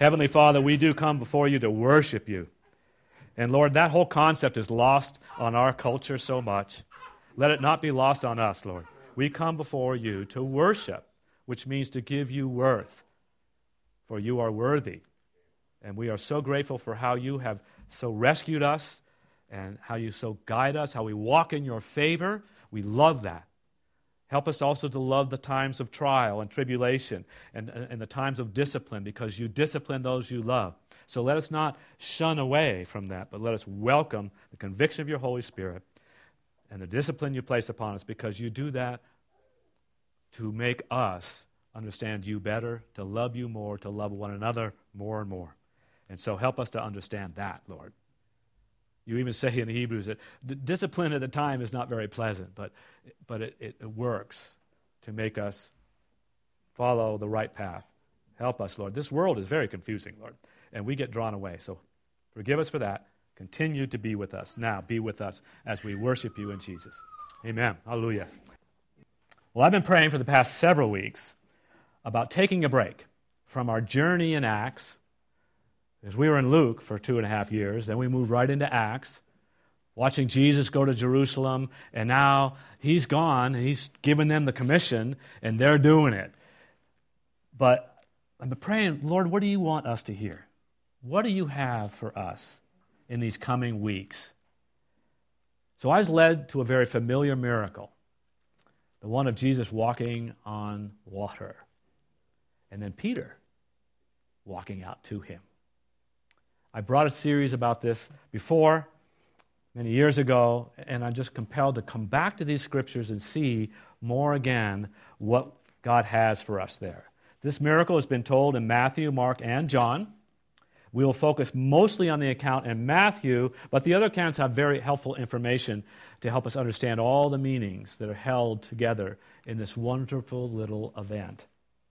Heavenly Father, we do come before you to worship you. And Lord, that whole concept is lost on our culture so much. Let it not be lost on us, Lord. We come before you to worship, which means to give you worth, for you are worthy. And we are so grateful for how you have so rescued us and how you so guide us, how we walk in your favor. We love that. Help us also to love the times of trial and tribulation and the times of discipline, because you discipline those you love. So let us not shun away from that, but let us welcome the conviction of your Holy Spirit and the discipline you place upon us, because you do that to make us understand you better, to love you more, to love one another more and more. And so help us to understand that, Lord. You even say in Hebrews that the discipline at the time is not very pleasant, but it works to make us follow the right path. Help us, Lord. This world is very confusing, Lord, and we get drawn away. So forgive us for that. Continue to be with us. Now be with us as we worship you in Jesus. Amen. Hallelujah. Well, I've been praying for the past several weeks about taking a break from our journey in Acts, because we were in Luke for 2.5 years, then we moved right into Acts, watching Jesus go to Jerusalem, and now he's gone, and he's given them the commission, and they're doing it. But I've been praying, Lord, what do you want us to hear? What do you have for us in these coming weeks? So I was led to a very familiar miracle, the one of Jesus walking on water, and then Peter walking out to him. I brought a series about this before, many years ago, and I'm just compelled to come back to these scriptures and see more again what God has for us there. This miracle has been told in Matthew, Mark, and John. We will focus mostly on the account in Matthew, but the other accounts have very helpful information to help us understand all the meanings that are held together in this wonderful little event.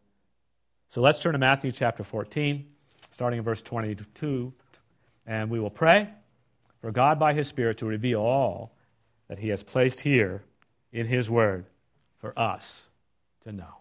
So let's turn to Matthew chapter 14, starting in verse 22, and we will pray for God by His Spirit to reveal all that He has placed here in His Word for us to know.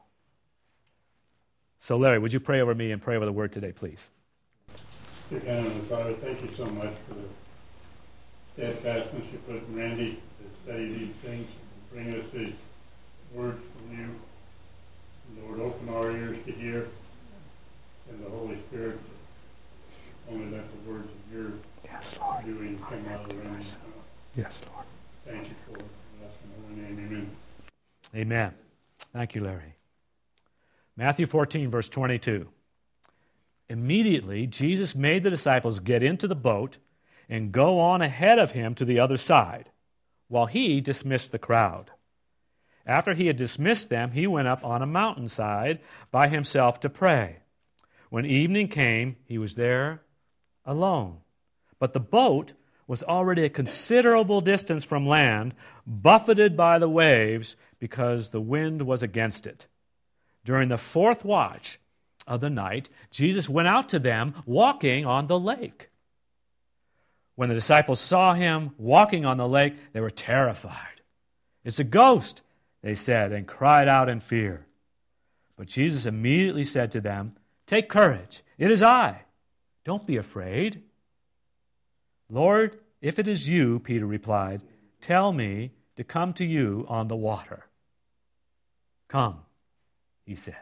So Larry, would you pray over me and pray over the Word today, please? Dear Heavenly Father, thank you so much for the steadfastness you put in Randy to study these things, and bring us these words from you. Lord, open our ears to hear, and the Holy Spirit only let the words of your doing come out of the Randy. Yes, Lord. Thank you for it. In the name, amen. Amen. Thank you, Larry. Matthew 14, verse 22. Immediately, Jesus made the disciples get into the boat and go on ahead of him to the other side, while he dismissed the crowd. After he had dismissed them, he went up on a mountainside by himself to pray. When evening came, he was there alone. But the boat was already a considerable distance from land, buffeted by the waves because the wind was against it. During the fourth watch of the night, Jesus went out to them walking on the lake. When the disciples saw him walking on the lake, they were terrified. "It's a ghost," they said, and cried out in fear. But Jesus immediately said to them, "Take courage, it is I. Don't be afraid." "Lord, if it is you," Peter replied, "tell me to come to you on the water." "Come," he said.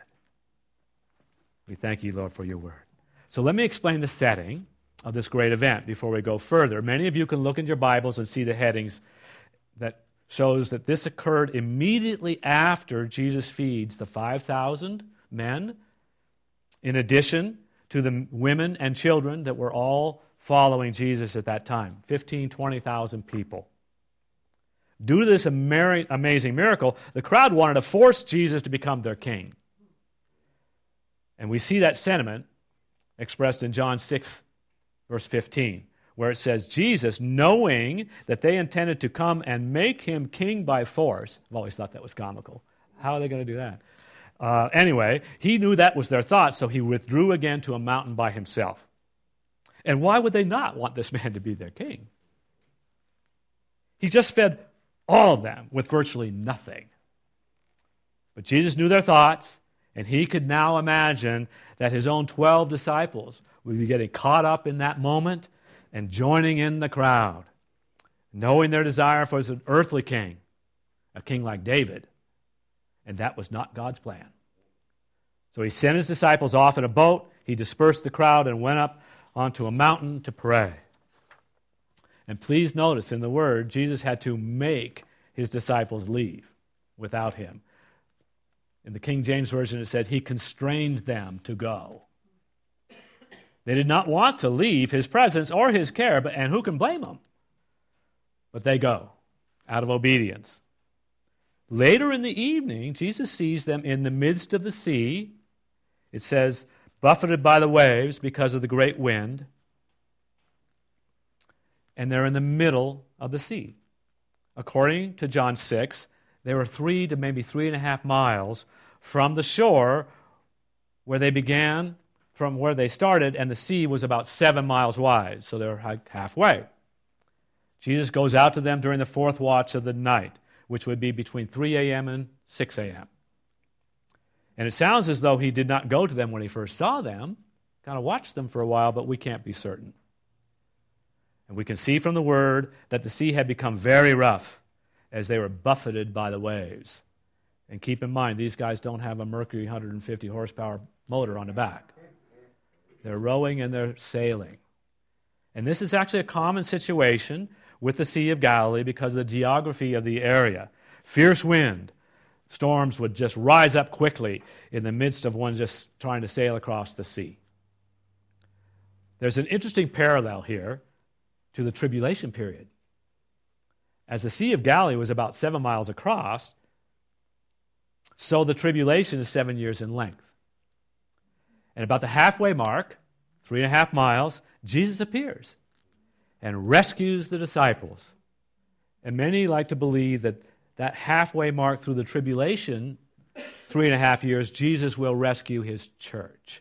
We thank you, Lord, for your word. So let me explain the setting of this great event before we go further. Many of you can look in your Bibles and see the headings that shows that this occurred immediately after Jesus feeds the 5,000 men, in addition to the women and children that were all following Jesus at that time, 15,000, 20,000 people. Due to this amazing miracle, the crowd wanted to force Jesus to become their king. And we see that sentiment expressed in John 6, verse 15, where it says, Jesus, knowing that they intended to come and make him king by force. I've always thought that was comical. How are they going to do that? Anyway, he knew that was their thought, so he withdrew again to a mountain by himself. And why would they not want this man to be their king? He just fed all of them with virtually nothing. But Jesus knew their thoughts, and he could now imagine that his own 12 disciples would be getting caught up in that moment and joining in the crowd, knowing their desire for an earthly king, a king like David. And that was not God's plan. So he sent his disciples off in a boat. He dispersed the crowd and went up onto a mountain to pray. And please notice in the word, Jesus had to make his disciples leave without him. In the King James Version, it said he constrained them to go. They did not want to leave his presence or his care, and who can blame them? But they go out of obedience. Later in the evening, Jesus sees them in the midst of the sea. It says, buffeted by the waves because of the great wind. And they're in the middle of the sea. According to John 6, they were 3 to maybe 3.5 miles from the shore where they began, from where they started, and the sea was about 7 miles wide, so they're halfway. Jesus goes out to them during the fourth watch of the night, which would be between 3 a.m. and 6 a.m. And it sounds as though he did not go to them when he first saw them, kind of watched them for a while, but we can't be certain. And we can see from the word that the sea had become very rough as they were buffeted by the waves. And keep in mind, these guys don't have a Mercury 150 horsepower motor on the back. They're rowing and they're sailing. And this is actually a common situation with the Sea of Galilee because of the geography of the area. Fierce wind, storms would just rise up quickly in the midst of one just trying to sail across the sea. There's an interesting parallel here to the tribulation period. As the Sea of Galilee was about 7 miles across, so the tribulation is 7 years in length. And about the halfway mark, 3.5 miles, Jesus appears and rescues the disciples. And many like to believe that that halfway mark through the tribulation, 3.5 years, Jesus will rescue his church.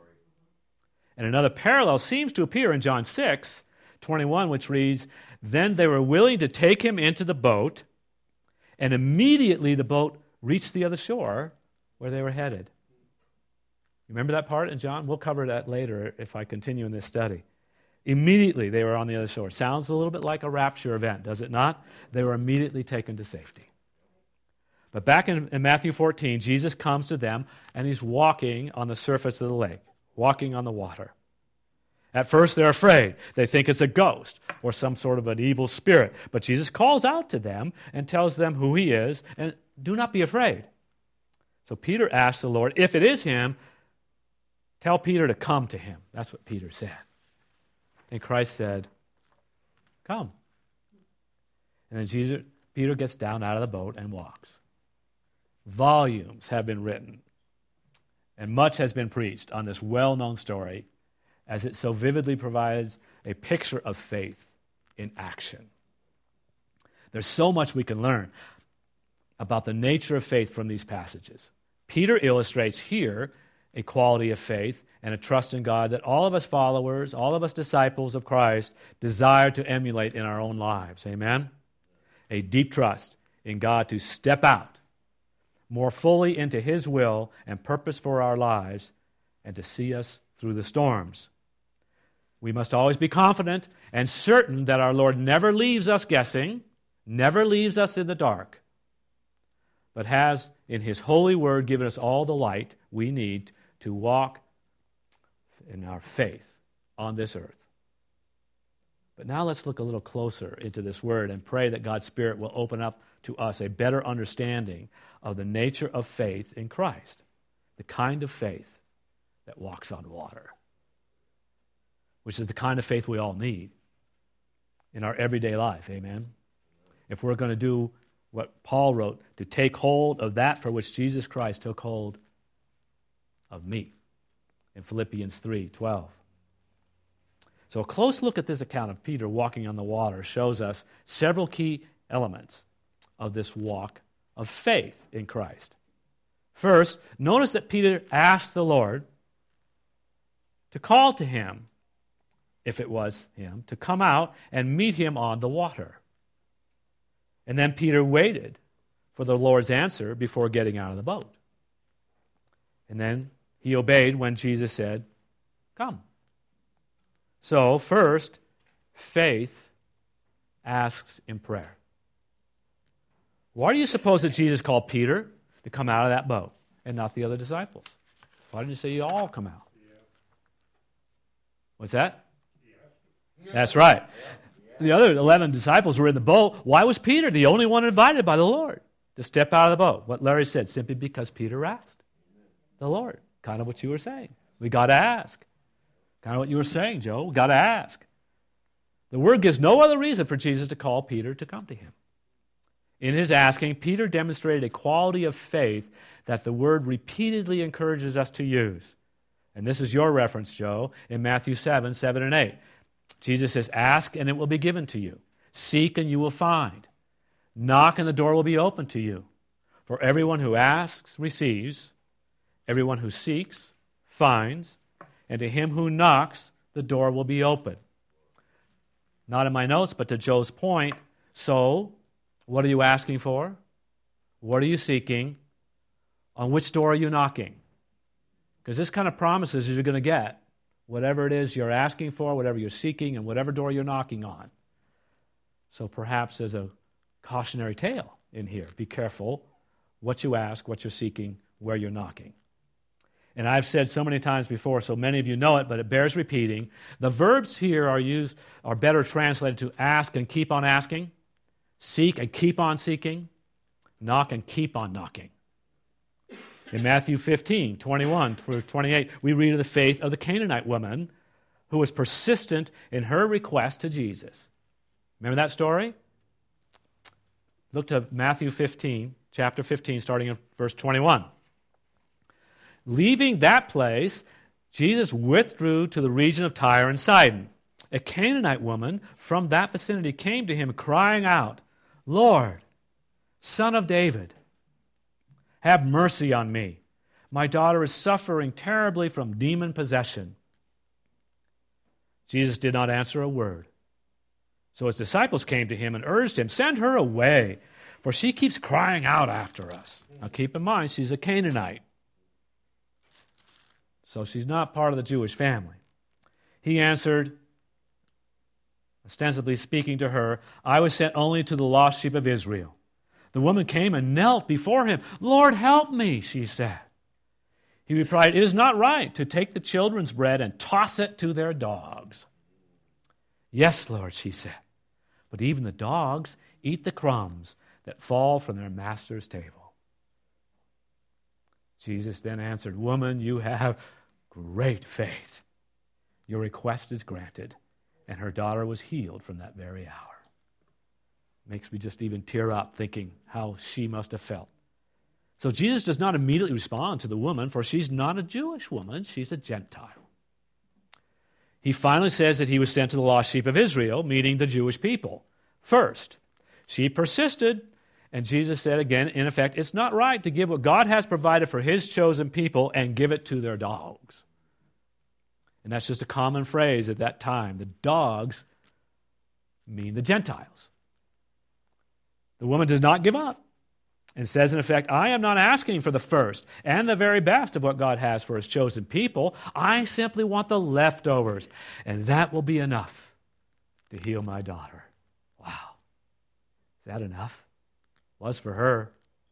And another parallel seems to appear in John 6:21, which reads, then they were willing to take him into the boat, and immediately the boat reached the other shore where they were headed. Remember that part in John? We'll cover that later if I continue in this study. Immediately they were on the other shore. Sounds a little bit like a rapture event, does it not? They were immediately taken to safety. But back in Matthew 14, Jesus comes to them and he's walking on the surface of the lake, walking on the water. At first they're afraid. They think it's a ghost or some sort of an evil spirit. But Jesus calls out to them and tells them who he is, and do not be afraid. So Peter asked the Lord, if it is him, tell Peter to come to him. That's what Peter said. And Christ said, come. And then Peter gets down out of the boat and walks. Volumes have been written, and much has been preached on this well-known story, as it so vividly provides a picture of faith in action. There's so much we can learn about the nature of faith from these passages. Peter illustrates here a quality of faith and a trust in God that all of us followers, all of us disciples of Christ desire to emulate in our own lives. Amen? A deep trust in God to step out more fully into his will and purpose for our lives and to see us through the storms. We must always be confident and certain that our Lord never leaves us guessing, never leaves us in the dark, but has in his holy word given us all the light we need to walk in our faith on this earth. But now let's look a little closer into this word and pray that God's Spirit will open up to us a better understanding of the nature of faith in Christ, the kind of faith that walks on water, which is the kind of faith we all need in our everyday life, amen? If we're going to do what Paul wrote, to take hold of that for which Jesus Christ took hold of me, in Philippians 3:12. So a close look at this account of Peter walking on the water shows us several key elements of this walk of faith in Christ. First, notice that Peter asked the Lord to call to him, if it was him, to come out and meet him on the water. And then Peter waited for the Lord's answer before getting out of the boat. And then He obeyed when Jesus said, come. So, first, faith asks in prayer. Why do you suppose that Jesus called Peter to come out of that boat and not the other disciples? Why didn't you say you all come out? What's that? That's right. The other 11 disciples were in the boat. Why was Peter the only one invited by the Lord to step out of the boat? What Larry said, simply because Peter asked the Lord. Kind of what you were saying. We got to ask. Kind of what you were saying, Joe. We got to ask. The Word gives no other reason for Jesus to call Peter to come to him. In his asking, Peter demonstrated a quality of faith that the Word repeatedly encourages us to use. And this is your reference, Joe, in Matthew 7, 7 and 8. Jesus says, ask and it will be given to you. Seek and you will find. Knock and the door will be opened to you. For everyone who asks receives. Everyone who seeks finds. And to him who knocks, the door will be open. Not in my notes, but to Joe's point. So, what are you asking for? What are you seeking? On which door are you knocking? Because this kind of promises you're going to get whatever it is you're asking for, whatever you're seeking, and whatever door you're knocking on. So perhaps there's a cautionary tale in here. Be careful what you ask, what you're seeking, where you're knocking. And I've said so many times before, so many of you know it, but it bears repeating. The verbs here are better translated to ask and keep on asking, seek and keep on seeking, knock and keep on knocking. In Matthew 15, 21 through 28, we read of the faith of the Canaanite woman who was persistent in her request to Jesus. Remember that story? Look to Matthew 15, chapter 15, starting in verse 21. Leaving that place, Jesus withdrew to the region of Tyre and Sidon. A Canaanite woman from that vicinity came to him crying out, Lord, Son of David, have mercy on me. My daughter is suffering terribly from demon possession. Jesus did not answer a word. So his disciples came to him and urged him, send her away, for she keeps crying out after us. Now keep in mind, she's a Canaanite. So she's not part of the Jewish family. He answered, ostensibly speaking to her, I was sent only to the lost sheep of Israel. The woman came and knelt before him. Lord, help me, she said. He replied, it is not right to take the children's bread and toss it to their dogs. Yes, Lord, she said, but even the dogs eat the crumbs that fall from their master's table. Jesus then answered, woman, you have great faith. Your request is granted. And her daughter was healed from that very hour. Makes me just even tear up thinking how she must have felt. So Jesus does not immediately respond to the woman, for she's not a Jewish woman, she's a Gentile. He finally says that he was sent to the lost sheep of Israel, meaning the Jewish people. First, she persisted, and Jesus said again, in effect, it's not right to give what God has provided for his chosen people and give it to their dogs. And that's just a common phrase at that time. The dogs mean the Gentiles. The woman does not give up and says, in effect, I am not asking for the first and the very best of what God has for his chosen people. I simply want the leftovers, and that will be enough to heal my daughter. Wow. Is that enough? Was for her.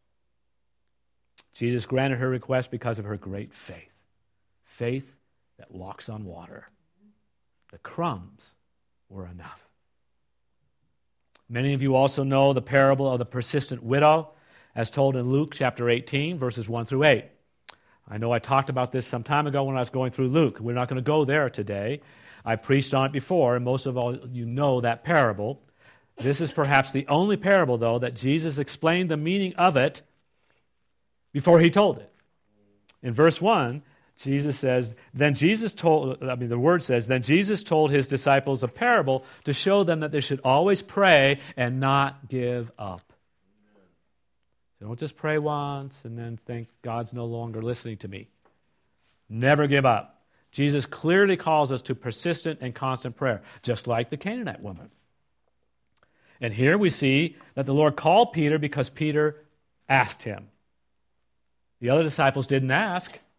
Jesus granted her request because of her great faith. Faith that walks on water. The crumbs were enough. Many of you also know the parable of the persistent widow, as told in Luke chapter 18, verses 1 through 8. I know I talked about this some time ago when I was going through Luke. We're not going to go there today. I preached on it before, and most of all you know that parable. This is perhaps the only parable, though, that Jesus explained the meaning of it before he told it. In verse 1, Jesus says, then Jesus told his disciples a parable to show them that they should always pray and not give up. So don't just pray once and then think God's no longer listening to me. Never give up. Jesus clearly calls us to persistent and constant prayer, just like the Canaanite woman. And here we see that the Lord called Peter because Peter asked him. The other disciples didn't ask.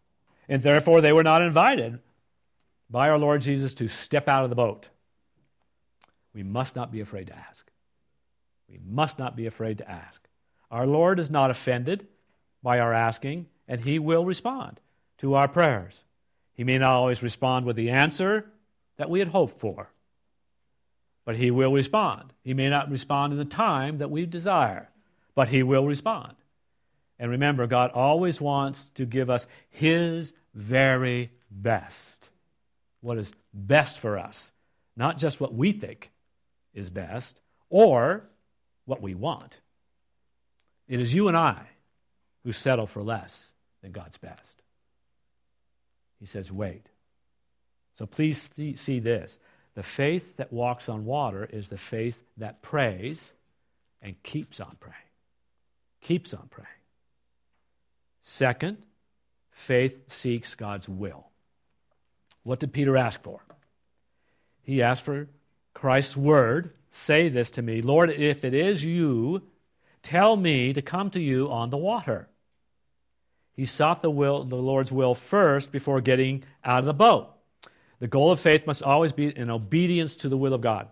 And therefore they were not invited by our Lord Jesus to step out of the boat. We must not be afraid to ask. We must not be afraid to ask. Our Lord is not offended by our asking, and He will respond to our prayers. He may not always respond with the answer that we had hoped for, but He will respond. He may not respond in the time that we desire, but He will respond. And remember, God always wants to give us His very best. What is best for us, not just what we think is best or what we want. It is you and I who settle for less than God's best. He says, wait. So please see this. The faith that walks on water is the faith that prays and keeps on praying. Keeps on praying. Second, faith seeks God's will. What did Peter ask for? He asked for Christ's word. Say this to me, Lord, if it is you, tell me to come to you on the water. He sought the Lord's will first before getting out of the boat. The goal of faith must always be in obedience to the will of God.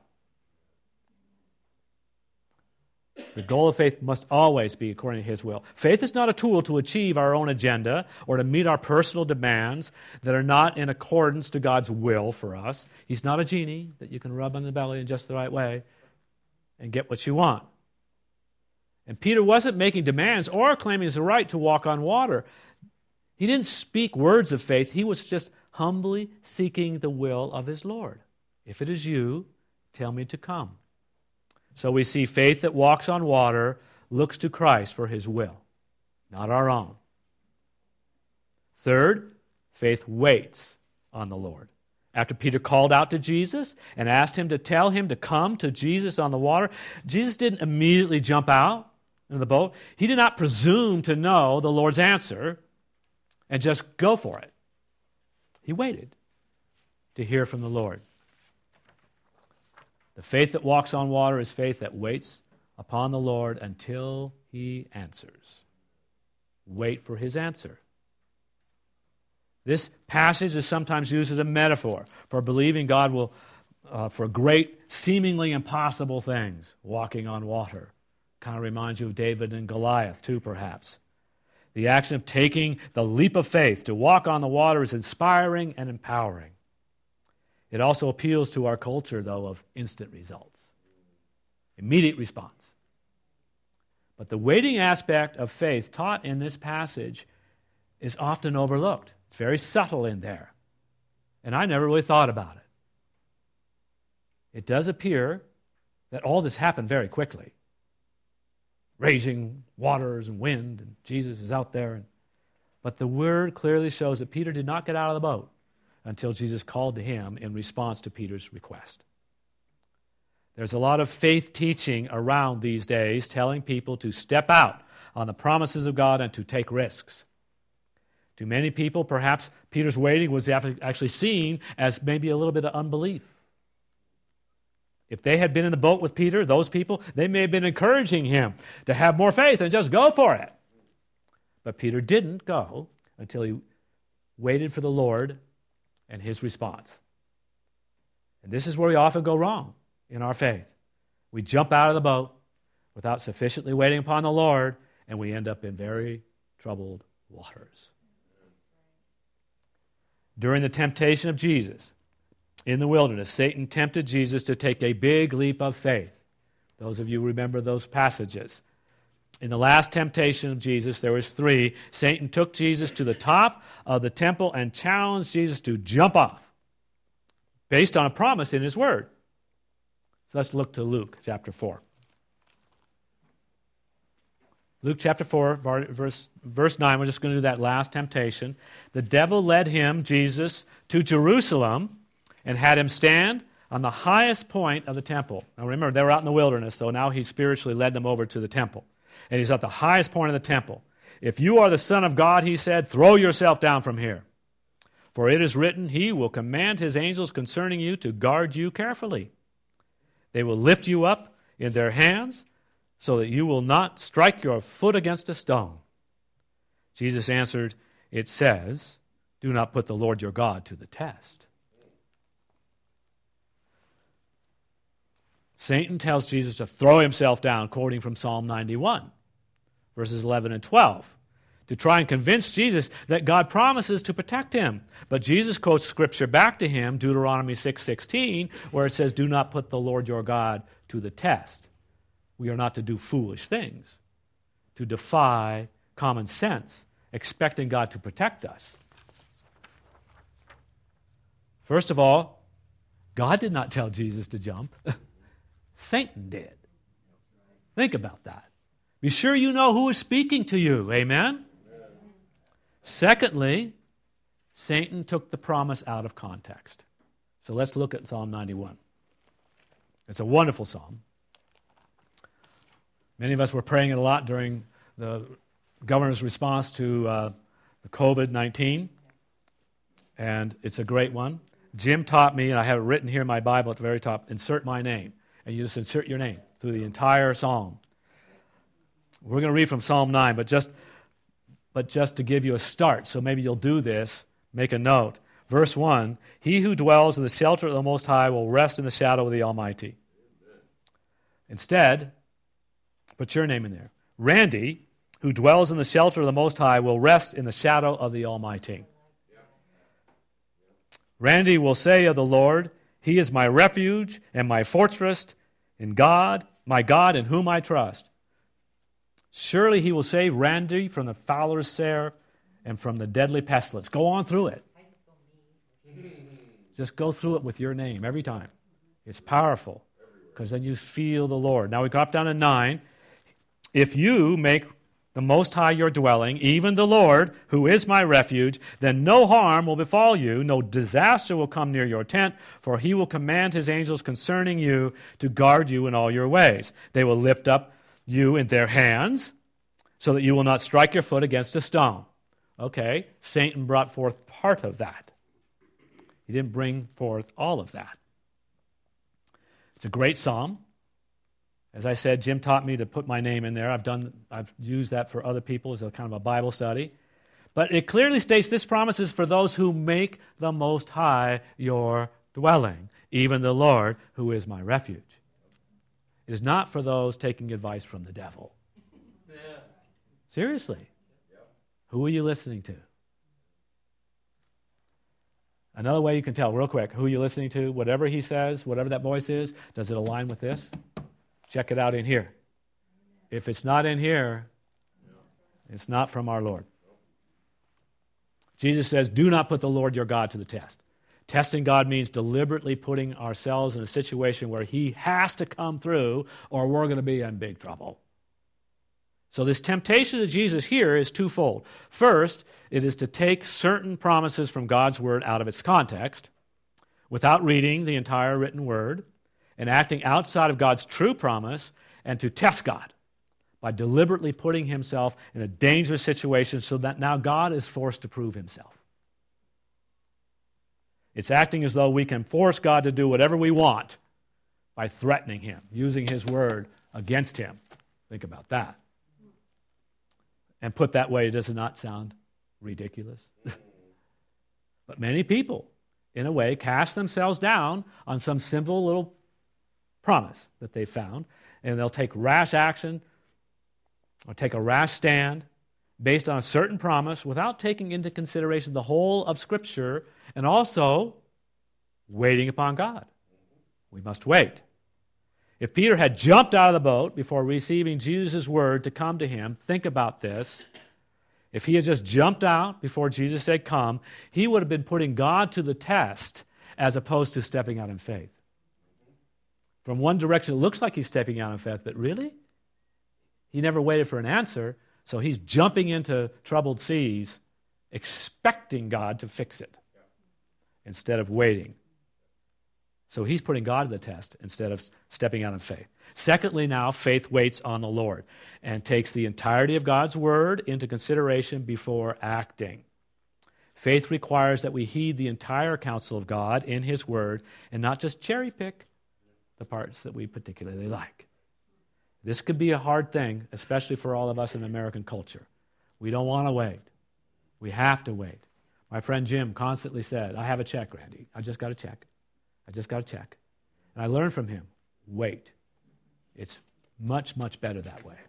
The goal of faith must always be according to His will. Faith is not a tool to achieve our own agenda or to meet our personal demands that are not in accordance to God's will for us. He's not a genie that you can rub on the belly in just the right way and get what you want. And Peter wasn't making demands or claiming his right to walk on water. He didn't speak words of faith. He was just humbly seeking the will of his Lord. If it is you, tell me to come. So we see faith that walks on water looks to Christ for His will, not our own. Third, faith waits on the Lord. After Peter called out to Jesus and asked him to tell him to come to Jesus on the water, Jesus didn't immediately jump out in the boat. He did not presume to know the Lord's answer and just go for it. He waited to hear from the Lord. The faith that walks on water is faith that waits upon the Lord until He answers. Wait for His answer. This passage is sometimes used as a metaphor for believing God will, for great, seemingly impossible things, walking on water. Kind of reminds you of David and Goliath, too, perhaps. The action of taking the leap of faith to walk on the water is inspiring and empowering. It also appeals to our culture, though, of instant results, immediate response. But the waiting aspect of faith taught in this passage is often overlooked. It's very subtle in there, and I never really thought about it. It does appear that all this happened very quickly. Raging waters and wind, and Jesus is out there. But the Word clearly shows that Peter did not get out of the boat until Jesus called to him in response to Peter's request. There's a lot of faith teaching around these days telling people to step out on the promises of God and to take risks. To many people, perhaps Peter's waiting was actually seen as maybe a little bit of unbelief. If they had been in the boat with Peter, those people, they may have been encouraging him to have more faith and just go for it. But Peter didn't go until he waited for the Lord and His response. And this is where we often go wrong in our faith. We jump out of the boat without sufficiently waiting upon the Lord, and we end up in very troubled waters. During the temptation of Jesus in the wilderness, Satan tempted Jesus to take a big leap of faith. Those of you remember those passages. In the last temptation of Jesus, there was 3. Satan took Jesus to the top of the temple and challenged Jesus to jump off based on a promise in His Word. So let's look to Luke chapter 4. Luke chapter 4, verse 9, we're just going to do that last temptation. The devil led him, Jesus, to Jerusalem and had him stand on the highest point of the temple. Now remember, they were out in the wilderness, so now he spiritually led them over to the temple. And he's at the highest point of the temple. If you are the Son of God, he said, throw yourself down from here. For it is written, He will command His angels concerning you to guard you carefully. They will lift you up in their hands so that you will not strike your foot against a stone. Jesus answered, It says, Do not put the Lord your God to the test. Satan tells Jesus to throw himself down, quoting from Psalm 91, verses 11 and 12, to try and convince Jesus that God promises to protect him. But Jesus quotes Scripture back to him, Deuteronomy 6:16, where it says, do not put the Lord your God to the test. We are not to do foolish things, to defy common sense, expecting God to protect us. First of all, God did not tell Jesus to jump. Satan did. Think about that. Be sure you know who is speaking to you. Amen? Secondly, Satan took the promise out of context. So let's look at Psalm 91. It's a wonderful psalm. Many of us were praying it a lot during the governor's response to the COVID-19, and it's a great one. Jim taught me, and I have it written here in my Bible at the very top, insert my name. And you just insert your name through the entire psalm. We're going to read from Psalm 9, but just to give you a start, so maybe you'll do this, make a note. Verse 1, he who dwells in the shelter of the Most High will rest in the shadow of the Almighty. Instead, put your name in there. Randy, who dwells in the shelter of the Most High, will rest in the shadow of the Almighty. Randy will say of the Lord, he is my refuge and my fortress in God, my God in whom I trust. Surely he will save Randy from the fowler's snare and from the deadly pestilence. Go on through it. Just go through it with your name every time. It's powerful because then you feel the Lord. Now we drop down to 9. If you make the Most High your dwelling, even the Lord, who is my refuge, then no harm will befall you, no disaster will come near your tent, for he will command his angels concerning you to guard you in all your ways. They will lift up you in their hands, so that you will not strike your foot against a stone. Okay, Satan brought forth part of that. He didn't bring forth all of that. It's a great psalm. As I said, Jim taught me to put my name in there. I've used that for other people as a kind of a Bible study. But it clearly states this promise is for those who make the Most High your dwelling, even the Lord, who is my refuge. It is not for those taking advice from the devil. Yeah. Seriously. Yep. Who are you listening to? Another way you can tell, real quick, who you're listening to, whatever he says, whatever that voice is, does it align with this? Check it out in here. If it's not in here, it's not from our Lord. Jesus says, do not put the Lord your God to the test. Testing God means deliberately putting ourselves in a situation where he has to come through or we're going to be in big trouble. So this temptation of Jesus here is twofold. First, it is to take certain promises from God's word out of its context without reading the entire written word and acting outside of God's true promise, and to test God by deliberately putting himself in a dangerous situation so that now God is forced to prove himself. It's acting as though we can force God to do whatever we want by threatening him, using his word against him. Think about that. And put that way, does it not sound ridiculous? But many people, in a way, cast themselves down on some simple little promise that they found, and they'll take rash action or take a rash stand based on a certain promise without taking into consideration the whole of Scripture and also waiting upon God. We must wait. If Peter had jumped out of the boat before receiving Jesus' word to come to him, think about this. If he had just jumped out before Jesus said come, he would have been putting God to the test as opposed to stepping out in faith. From one direction, it looks like he's stepping out in faith, but really? He never waited for an answer, so he's jumping into troubled seas, expecting God to fix it instead of waiting. So he's putting God to the test instead of stepping out in faith. Secondly, now, faith waits on the Lord and takes the entirety of God's word into consideration before acting. Faith requires that we heed the entire counsel of God in his word and not just cherry pick the parts that we particularly like. This could be a hard thing, especially for all of us in American culture. We don't want to wait. We have to wait. My friend Jim constantly said, I have a check, Randy. I just got a check. And I learned from him, wait. It's much, much better that way.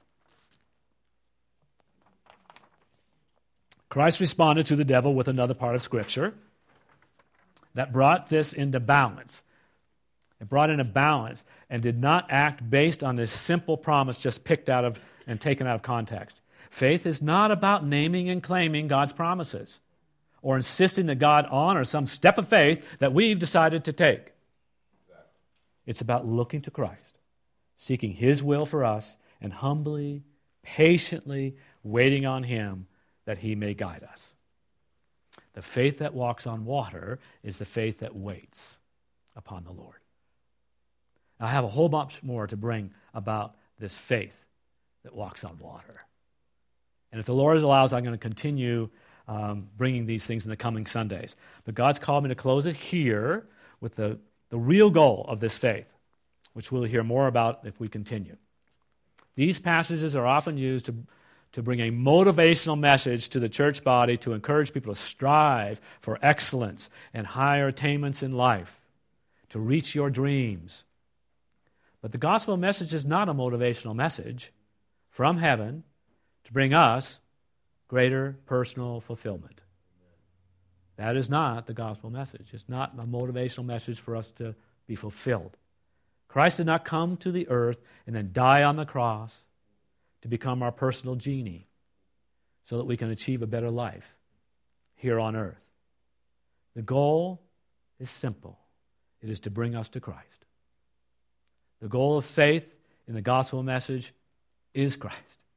Christ responded to the devil with another part of Scripture that brought this into balance. It brought in a balance and did not act based on this simple promise just picked out of and taken out of context. Faith is not about naming and claiming God's promises or insisting that God honors some step of faith that we've decided to take. It's about looking to Christ, seeking His will for us, and humbly, patiently waiting on Him that He may guide us. The faith that walks on water is the faith that waits upon the Lord. I have a whole bunch more to bring about this faith that walks on water. And if the Lord allows, I'm going to continue bringing these things in the coming Sundays. But God's called me to close it here with the real goal of this faith, which we'll hear more about if we continue. These passages are often used to bring a motivational message to the church body to encourage people to strive for excellence and higher attainments in life, to reach your dreams. But the gospel message is not a motivational message from heaven to bring us greater personal fulfillment. That is not the gospel message. It's not a motivational message for us to be fulfilled. Christ did not come to the earth and then die on the cross to become our personal genie so that we can achieve a better life here on earth. The goal is simple. It is to bring us to Christ. The goal of faith in the gospel message is Christ.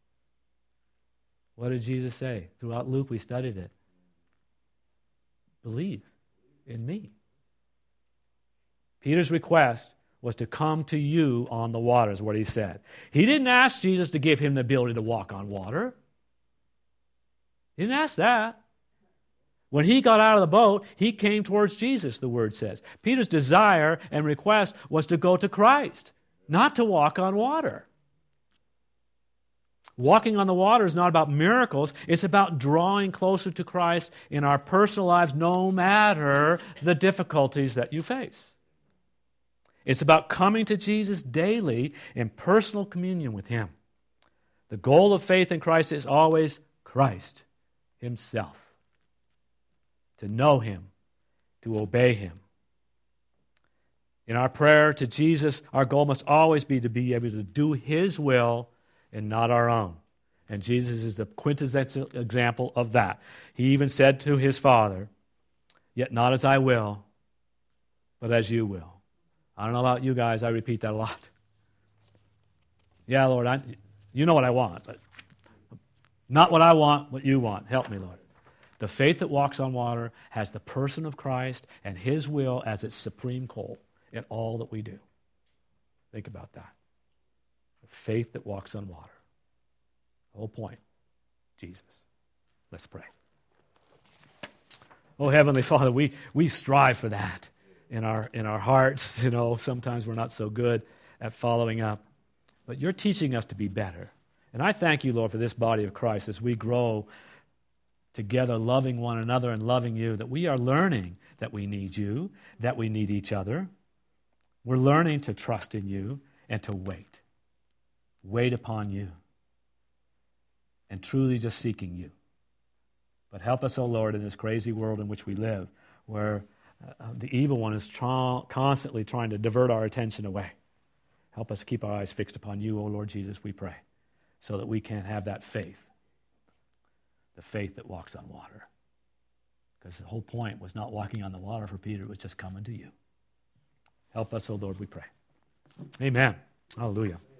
What did Jesus say? Throughout Luke, we studied it. Believe in me. Peter's request was to come to you on the water, is what he said. He didn't ask Jesus to give him the ability to walk on water. He didn't ask that. When he got out of the boat, he came towards Jesus, the word says. Peter's desire and request was to go to Christ, not to walk on water. Walking on the water is not about miracles. It's about drawing closer to Christ in our personal lives, no matter the difficulties that you face. It's about coming to Jesus daily in personal communion with Him. The goal of faith in Christ is always Christ Himself. To know Him, to obey Him. In our prayer to Jesus, our goal must always be able to do His will and not our own. And Jesus is the quintessential example of that. He even said to His Father, "Yet not as I will, but as you will." I don't know about you guys, I repeat that a lot. Yeah, Lord, you know what I want, but not what I want, what you want. Help me, Lord. The faith that walks on water has the person of Christ and His will as its supreme goal in all that we do. Think about that. The faith that walks on water. The whole point, Jesus. Let's pray. Oh, Heavenly Father, we strive for that in our hearts. You know, sometimes we're not so good at following up. But you're teaching us to be better. And I thank you, Lord, for this body of Christ as we grow together, loving one another and loving you, that we are learning that we need you, that we need each other. We're learning to trust in you and to wait. Wait upon you. And truly just seeking you. But help us, O Lord, in this crazy world in which we live, where the evil one is constantly trying to divert our attention away. Help us keep our eyes fixed upon you, O Lord Jesus, we pray, so that we can have that faith, the faith that walks on water. Because the whole point was not walking on the water for Peter, it was just coming to you. Help us, O Lord, we pray. Amen. Hallelujah.